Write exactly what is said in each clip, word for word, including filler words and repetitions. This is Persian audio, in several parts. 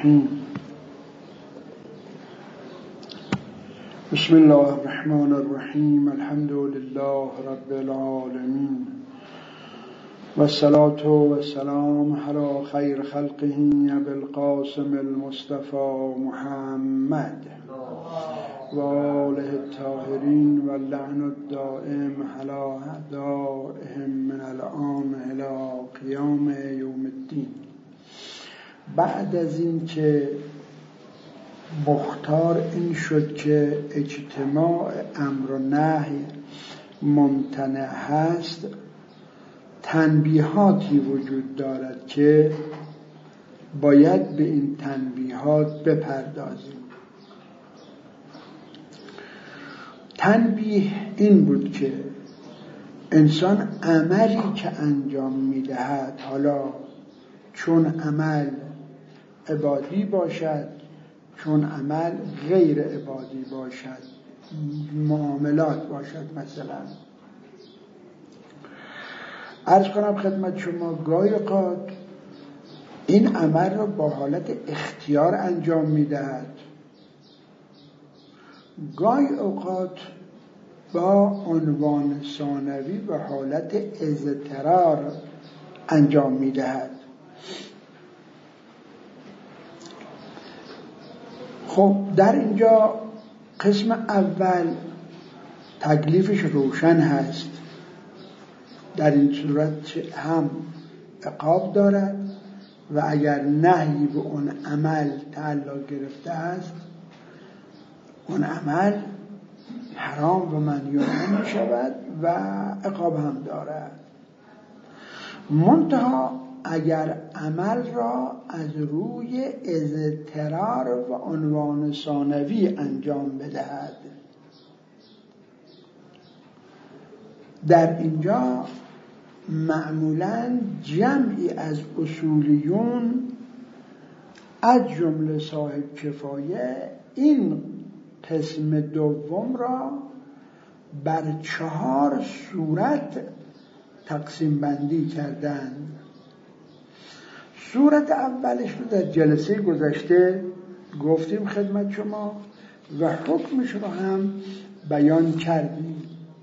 الرحیم. بسم الله الرحمن الرحیم. الحمد لله رب العالمین و الصلاة و السلام علی خیر خلقه ابی القاسم المصطفى محمد و آله الطاهرین و اللعن الدائم علی اعدائهم من الآن الی قیام یوم الدین. بعد از این که مختار این شد که اجتماع امر و نهی ممتنع هست، تنبیهاتی وجود دارد که باید به این تنبیهات بپردازیم. تنبیه این بود که انسان عملی که انجام میدهد، حالا چون عمل عبادی باشد، چون عمل غیر عبادی باشد، معاملات باشد، مثلا عرض کنم خدمت شما گاهی اوقات این عمل را با حالت اختیار انجام میدهد، گاهی اوقات با عنوان ثانوی به حالت اضطرار انجام میدهد. خب در اینجا قسم اول تکلیفش روشن هست، در این صورت هم عقاب دارد و اگر نهی به اون عمل تعلق گرفته است، اون عمل حرام و ممنوع می شود و عقاب هم دارد. منتها اگر عمل را از روی اضطرار و عنوان ثانوی انجام بدهد، در اینجا معمولاً جمعی از اصولیون از جمله صاحب کفایه این قسم دوم را بر چهار صورت تقسیم بندی کردند. صورت اولش رو در جلسه گذشته گفتیم خدمت شما و حکمش رو هم بیان کردیم.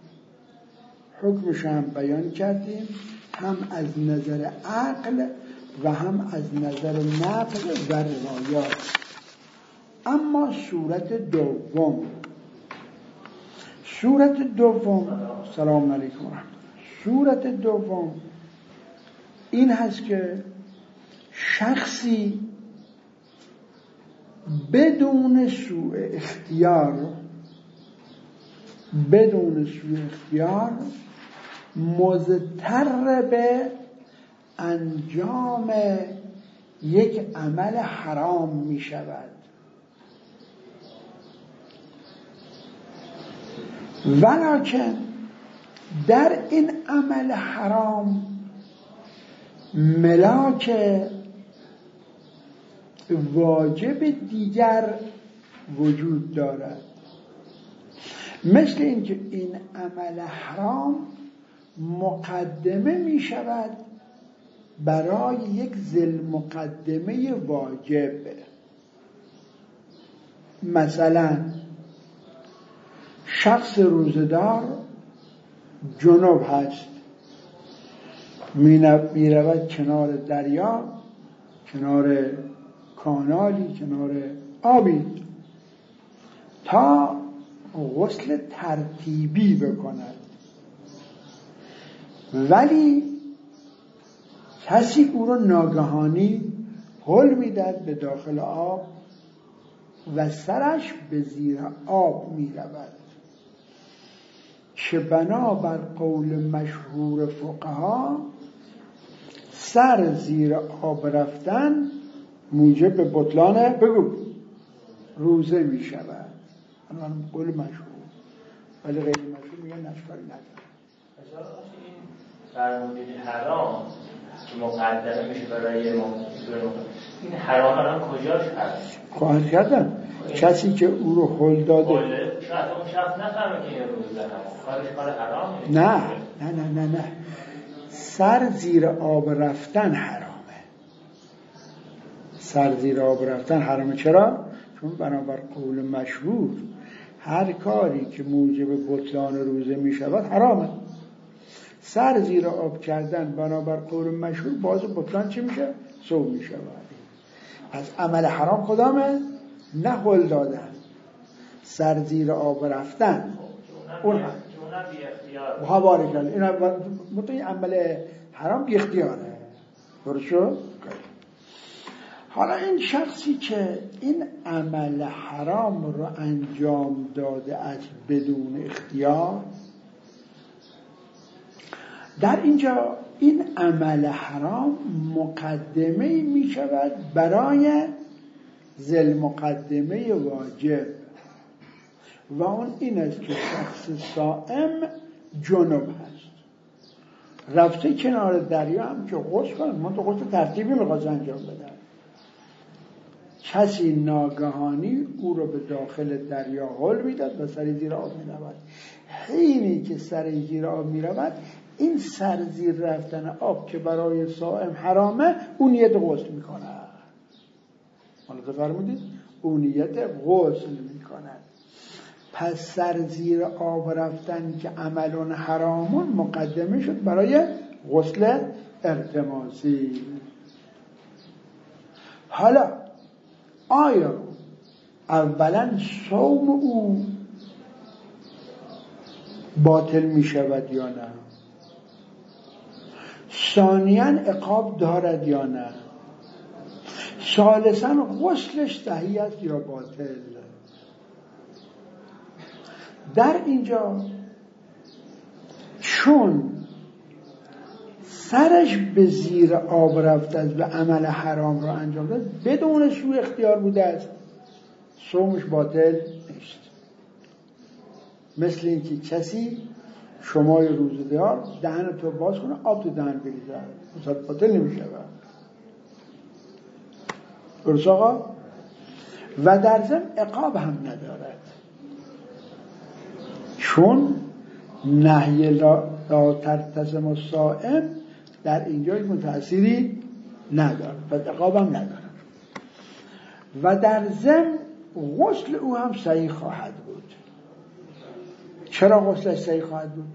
حکمش هم بیان کردیم، هم از نظر عقل و هم از نظر نقل و روایات. اما صورت دوم صورت دوم سلام علیکم ورحمت الله. صورت دوم این هست که شخصی بدون سوء اختیار بدون سوء اختیار مضطر به انجام یک عمل حرام می شود، ولکن در این عمل حرام ملاک واجب دیگر وجود دارد. مثل اینکه این عمل حرام مقدمه می شود برای یک ذی مقدمه واجب. مثلا شخص روزدار جنوب هست، می رود کنار دریا، کنار کانالی، کنار آبی تا غسل ترتیبی بکند، ولی کسی او رو ناگهانی هل میدهد به داخل آب و سرش به زیر آب می رود که بنابر قول مشهور فقها سر زیر آب رفتن موجب بطلان بگو روزه می شود. الان قول مشهور، ولی غیر مشهور میگن اشکالی نداره. این فرمودید حرام که مقدمه میشه برای ما، این حرام الان کجاش هست؟ خواهد کردن کسی که او رو هل داده شاید اون شخص نفهمه که این روزه هست، کارش کار حرامه. نه نه نه نه نه سر زیر آب رفتن حرامه، سر زیر آب رفتن حرامه. چرا؟ چون بنابر قول مشهور هر کاری که موجب بطلان روزه می شود حرامه. سر زیر آب کردن بنابر قول مشهور باز بطلان چی میشه؟ صوم می شود. از عمل حرام کدامه؟ نه هل دادن، سر زیر آب رفتن اون هم ها بارک الله، این مطمئن عمل حرام بی اختیاره. درست شد؟ حالا این شخصی که این عمل حرام رو انجام داده است بدون اختیار، در اینجا این عمل حرام مقدمه می شود برای ذل مقدمه واجب و اون این است که شخص صائم جنب هست، رفته کنار دریا هم که غسل کنه، من تو غسل ترتیبی میخواست انجام بدن، کسی ناگهانی او رو به داخل دریا هل میداد و سر زیر آب میرود. حینی که سر زیر آب میرود این سر زیر رفتن آب که برای صائم حرامه اون نیت غسل میکنه. حالا تو فرمودید اون نیت غسل میکنه. پس سر زیر آب رفتن که عملون حرامون مقدمه شد برای غسل التماسی. حالا آیا اولا صوم او باطل می شود یا نه؟ ثانیاً عقاب دارد یا نه؟ ثالثاً غسلش صحیح است یا باطل؟ در اینجا چون سرش به زیر آب رفته است و عمل حرام را انجام داد بدون سوء اختیار بوده است، صومش باطل نیست. مثل اینکه کسی شمای روزه‌دار دهن تو باز کنه آب تو دهن بریزه، مثلا باطل نمیشه. درست آقا؟ و در ضمن عقاب هم ندارد، چون نهی لا, لا ترتزم الصائم در اینجا یک تأثیری ندارد، پس عقاب هم ندارد. و در ضمن غسل او هم صحیح خواهد بود. چرا غسلش صحیح خواهد بود؟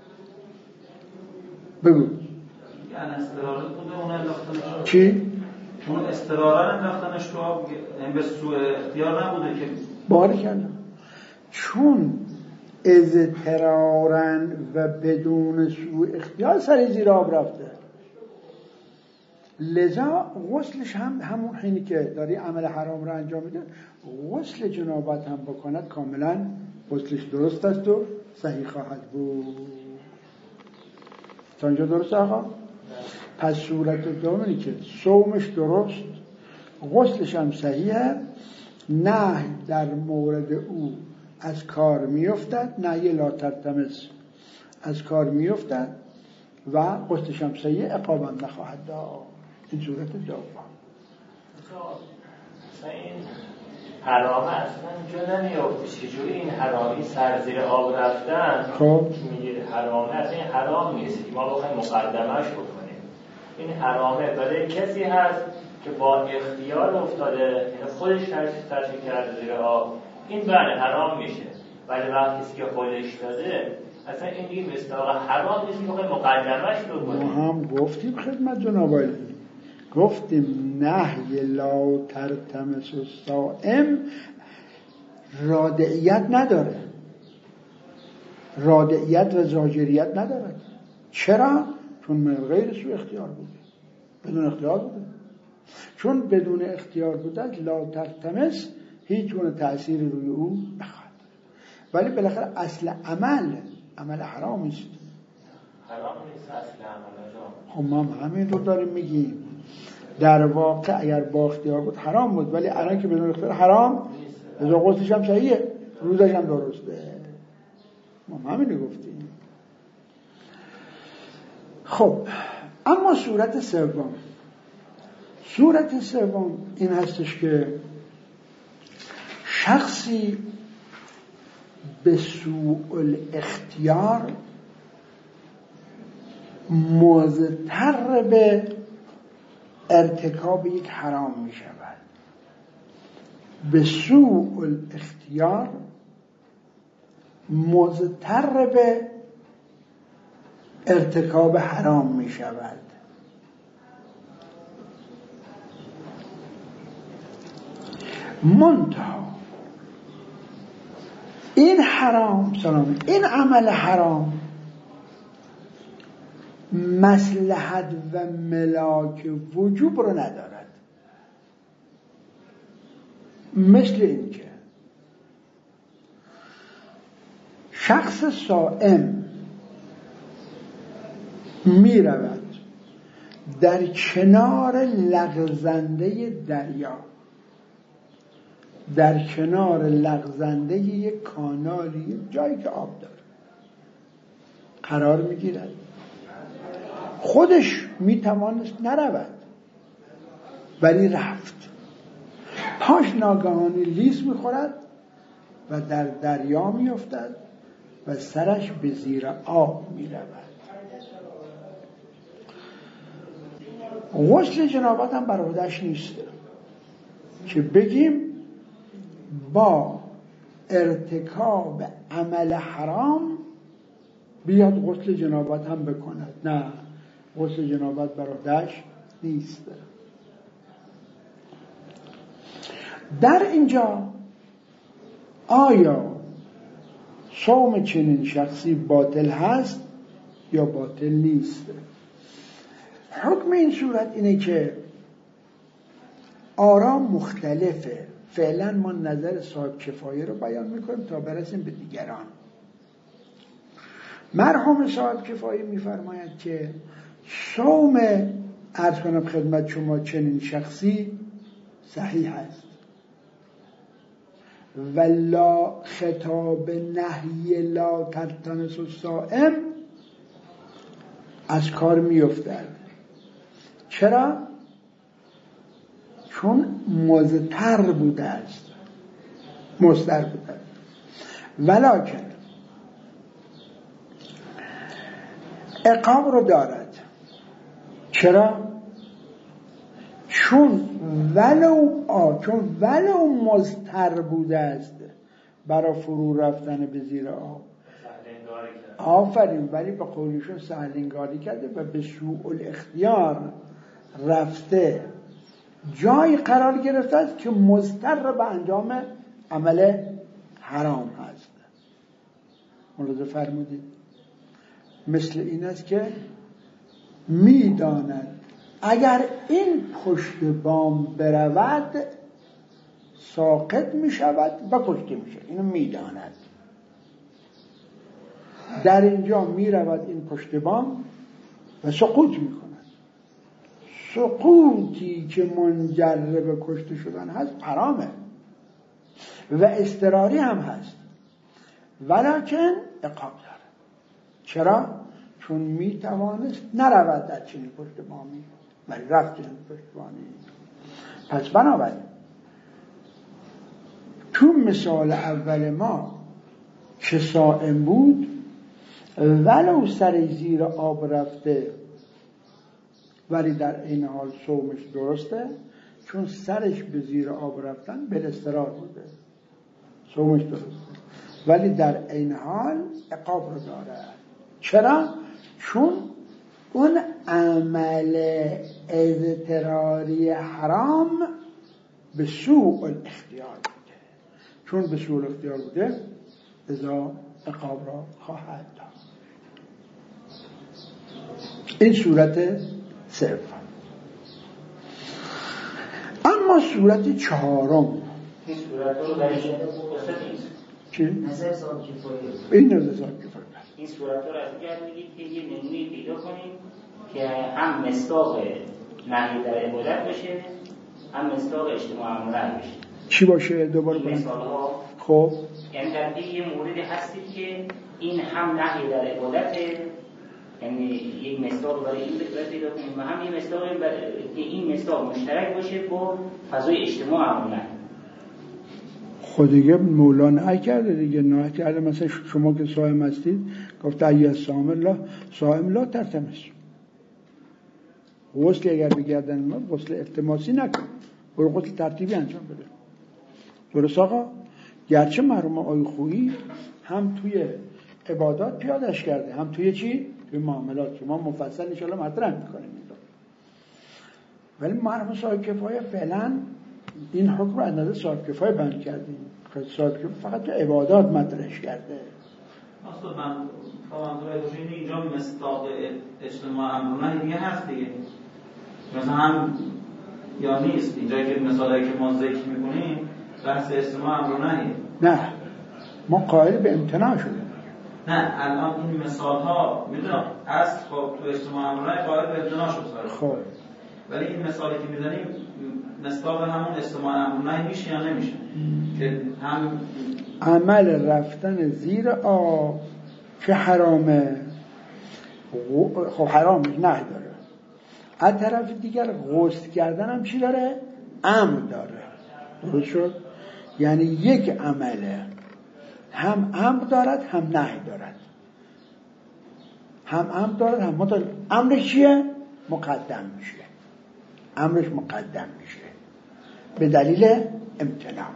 بگو. یعنی استرارت بوده اون انداختنش. چی؟ اون استرارت انداختنش تو آب این به سوء اختیار نبوده که باری کردم. چون اضطرارن و بدون سوء اختیار سر زیر آب رفته، لذا غسلش هم همون حینی که داری عمل حرام رو انجام میده غسل جنابت هم بکند کاملا غسلش درست است و صحیح خواهد بود. تا اینجا درست آقا؟ پس صورت دومی که صومش درست، غسلش هم صحیحه، نهی در مورد او از کار میافتد، نهی لا ترتمس از کار میافتد و غسلش هم صحیحه، عقاب هم نخواهد داد. این صورت دوم. مثلا این حرامه اصلا جا نمیافته چجوری این حرامی سر زیر آب رفتن خب میگه حرامه، اصلا این حرام نیست که ما بخوایم مقدمش بکنیم. این حرامه برای کسی هست که با اختیار افتاده، یعنی خودش ترشی کرده زیر آب، این بله حرام میشه. ولی وقتی کسی که خودش داده اصلا این دیگه مستاق حرام نیست که بخوایم مقدمش بکنیم. ما هم گفتیم خدمت جناب عالی، گفتیم نهی لا ترتمس الصائم رادعیت نداره، رادعیت و زاجریت نداره. چرا؟ چون من غیر سوء اختیار بوده، بدون اختیار بوده. چون بدون اختیار بوده لا ترتمس هیچ گونه تأثیری روی او نخواهد، ولی بالاخره اصل عمل عمل حرام است. حرام نیست اصل عمل. خب ما همین رو داریم میگیم. در واقع اگر با اختیار بود حرام بود، ولی الان که بدون اختیار حرام نیست، غسلش هم صحیحه، روزش هم درسته. ما همین رو گفتیم. خب اما صورت سوم، صورت سوم این هستش که شخصی به سوء الاختیار مضطر به ارتکاب یک حرام می شود. به سوء الاختیار مضطر به ارتکاب حرام می شود. منتها این حرام سلام این عمل حرام مصلحت و ملاک وجوب رو ندارد. مثل این که شخص صائم می رود در کنار لغزنده دریا، در کنار لغزنده یک کانالی، جایی که آب داره قرار می گیرد. خودش می توانست نرود ولی رفت. پاش ناگهانی لیز می خورد و در دریا می افتد و سرش به زیر آب می رود. غسل جنابت هم بر عهده‌اش نیست که بگیم با ارتکاب عمل حرام بیاد غسل جنابت هم بکند. نه، غسل جنابت بر عهده‌اش نیست. در اینجا آیا صوم چنین شخصی باطل هست یا باطل نیست؟ حکم این صورت اینه که آرا مختلفه. فعلا ما نظر صاحب کفایه رو بیان میکنیم تا برسیم به دیگران. مرحوم صاحب کفایه میفرماید که صوم عرض کنم خدمت شما چنین شخصی صحیح است و لا خطاب نهی لا تلتمس الصائم از کار میافتد. چرا؟ چون مضطر بوده است مضطر بوده است. ولکن عقاب رو دارد. چرا؟ چون ولو آ چون ولو مضطر بوده است برای فرو رفتن به زیر آب. آفرین. ولی به قولشون سهلنگاری کرده و به سوء الاختیار رفته جای قرار گرفته است که مضطر به انجام عمل حرام هست. ملاحظه فرمودید؟ مثل این است که میداند اگر این پشت بام برود ساقط می شود و کشته می شود. اینو میداند. در اینجا می رود این پشت بام و سقوط می کند. سقوطی که منجر به کشته شدن هست حرامه و اضطراری هم هست، ولکن عقاب داره. چرا؟ چون می توانست نرود در چنین پشت بامی ولی رفت چنین پشت بامی. پس بنابراین تو مثال اول ما که صائم بود ولو سر زیر آب رفته ولی در این حال صومش درسته، چون سرش به زیر آب رفتن به اضطرار بوده، صومش درسته، ولی در این حال عقاب رو داره. چرا؟ چون اون عمل اضطراری حرام به سوء الاختیار بوده. چون به سوء الاختیار بوده لذا عقاب را خواهد داد. این صورت سوم. اما صورت چهارم، این صورت رو در این قصه نیست. چی؟ نظر صاحب کفایه. این نظر صاحب کفایه. این صورت رو از دیگر میگید که یه نمونه پیدا کنیم که هم مصداق نهی در عبادت باشه هم مصداق اجتماع امر باشه. چی باشه؟ دوباره این مثال ها خب یعنی در یه موردی هستید که این هم نهی در عبادته، یعنی یک مصداق برای این بهتر پیدا کنیم و هم این مصداق که این مصداق مشترک باشه با فضای اجتماع امر. خود دیگه مولانا ای کرده دیگه، نه کرده. مثلا شما که صائم هستید گفت ای صائم الله صائم لا تلتمس. غسل اگر بگردن ما غسل التماسی نکن، برو غسل ترتیبی انجام بده. درست آقا؟ گرچه مرحوم آقای خویی هم توی عبادات پیادش کرده، هم توی چی؟ توی معاملات که ما مفصل ان شاء الله مطرح می‌کنیم، ولی مرحوم صاحب کفایه فعلا این حکم رو از نظر صاحب کفایه بیان کردیم. صاحب کفایه فقط تو عبادات مطرحش کرده. اصلا من فهمیدم که اینجا مصداق اجتماع امرونه دیگه هست دیگه، مثلا هم یا نیست اینجا که مثالی که ما ذکر می‌کنیم بحث اجتماع امرونه. نه ما قائل به امتناع شدیم. نه الان این مثال ها میدونم اصل خب تو اجتماع امرونه قائل به امتناع شد سر خب، ولی این مثالی که میزنیم مصداق همون اجتماع امرونه میشه یا نمیشه؟ که هم عمل رفتن زیر آب که حرامه، خب حرامش نه داره. از طرف دیگر غسل کردن هم چی داره؟ امر داره. درست شد؟ یعنی یک عمله هم امر دارد هم نهی دارد، هم امر دارد هم مطلق. امرش چیه؟ مقدم میشه، امرش مقدم میشه به دلیل امتناع،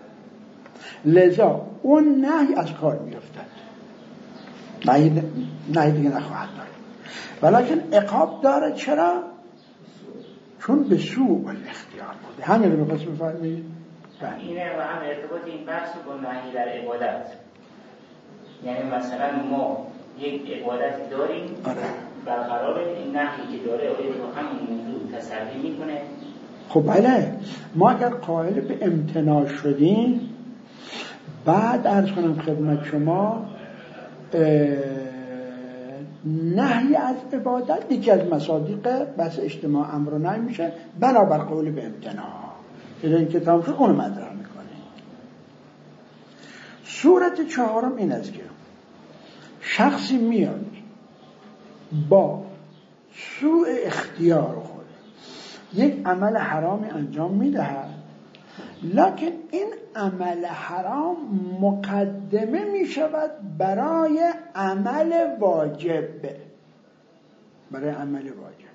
لذا اون نهی از کار میافتد، نهی نهی دیگه نخواهد دارد، ولیکن عقاب داره. چرا؟ چون به سوء الاختیار بوده. همین رو می‌خواست بفرمایید. اینه و هم ارتباط این بحث با نهی در عبادت، یعنی مثلا ما یک عبادت داریم برقرار این نهی که داره آیا با همین موضوع تسری میکنه؟ خب بله، ما اگر قائل به امتناع شدیم، بعد عرض کنم خدمت شما نهی از عبادت یکی از مصادیق بس اجتماع امر و نهی میشه بنابر قول به امتناع که این کتاب شد اون مطرح میکنه. صورت چهارم این است که شخصی میاد با سوء اختیار خود یک عمل حرامی انجام میدهد، لکن این عمل حرام مقدمه میشود برای عمل واجب، برای عمل واجب.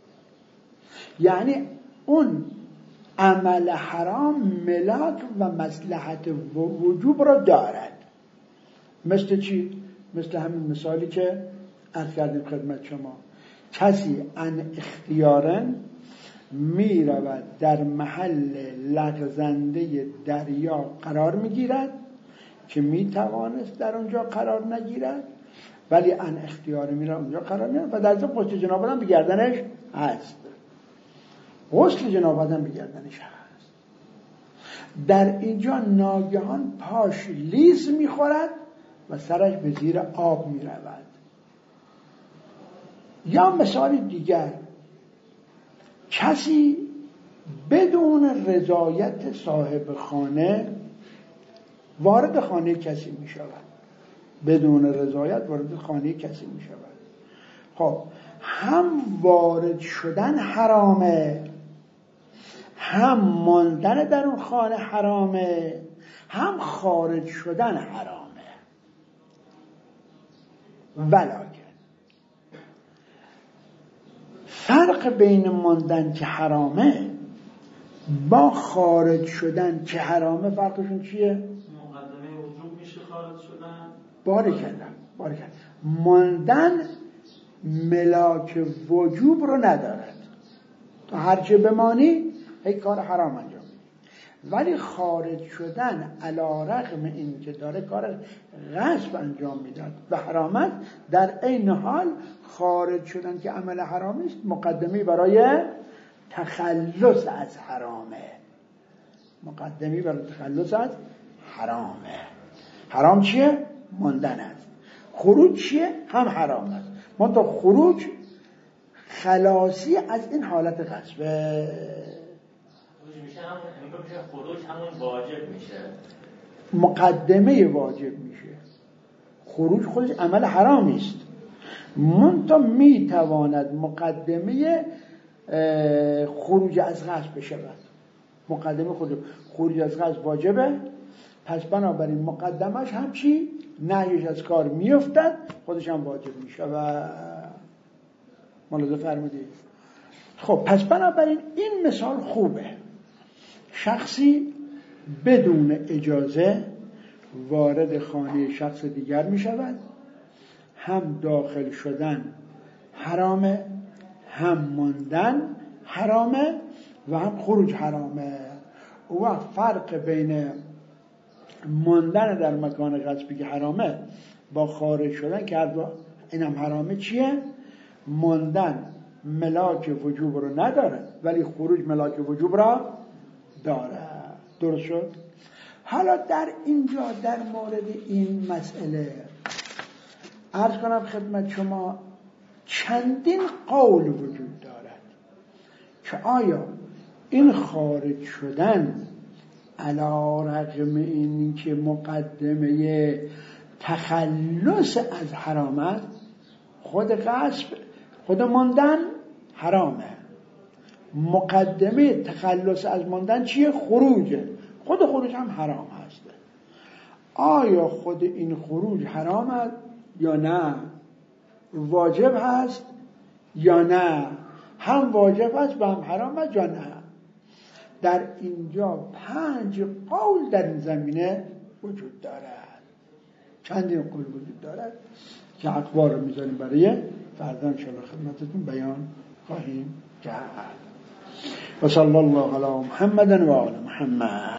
یعنی اون عمل حرام ملاک و مصلحت وجوب را دارد. مثل چی؟ مثل همین مثالی که عرض کردیم خدمت شما، کسی ان اختیارن می رود در محل لغزنده دریا قرار می گیرد که می توانست در اونجا قرار نگیرد، ولی ان اختیار می رود اونجا قرار می گیرد و در ضمن غسل جنابت هم به گردنش هست، غسل جنابت هم به گردنش هست. در اینجا ناگهان پاش لیز می خورد و سرش به زیر آب می رود. یا مثال دیگر، کسی بدون رضایت صاحب خانه وارد خانه کسی می شود، بدون رضایت وارد خانه کسی می شود. خب هم وارد شدن حرامه، هم ماندن در اون خانه حرامه، هم خارج شدن حرامه. ولکن فرق بین ماندن که حرامه با خارج شدن که حرامه فرقشون چیه؟ مقدمه وجوب میشه خارج شدن. باری کردم باری کردم ماندن ملاک وجوب رو ندارد، تو هرچه بمانی یک کار حرام انجام میدی، ولی خارج شدن علی رغم این که داره کار غصب انجام میداد و حرامت، در عین حال خارج شدن که عمل حرامی است مقدمی برای تخلص از حرامه، مقدمی برای تخلص از حرامه. حرام چیه؟ ماندن است. خروج چیه؟ هم حرام است. منتها خروج خلاصی از این حالت غصبه. میشه همون میشه خروج همون واجب میشه، مقدمه واجب میشه. خروج خودش عمل حرامی است، منتها میتواند مقدمه خروج از غصب بشود. مقدمه خروج خروج از غصب واجبه، پس بنابراین مقدمش هم چی؟ نهیش از کار میافتد، خودش هم واجب میشه. و ملاحظه فرمودید خب پس بنابراین این مثال خوبه. شخصی بدون اجازه وارد خانه شخص دیگر می شود، هم داخل شدن حرامه، هم ماندن حرامه و هم خروج حرامه. او وقت فرق بین ماندن در مکان غصبی که حرامه با خارج شدن که اینم حرامه چیه؟ ماندن ملاک وجوب رو نداره ولی خروج ملاک وجوب را داره. درست شد؟ حالا در اینجا در مورد این مسئله عرض کنم خدمت شما چندین قول وجود دارد که آیا این خارج شدن علی رغم این که مقدمه تخلص از حرام است، خود غصب خود ماندن حرامه، مقدمه تخلص از ماندن چیه؟ خروجه، خود خروج هم حرام هست. آیا خود این خروج حرام است یا نه؟ واجب هست یا نه؟ هم واجب هست و هم حرام است یا نه؟ در اینجا پنج قول در این زمینه وجود دارد، چندین قول وجود دارد که اخبار رو میذاریم برای فردا انشاءالله خدمتتون بیان خواهیم کرد. و صلی الله علی محمد و آل محمد.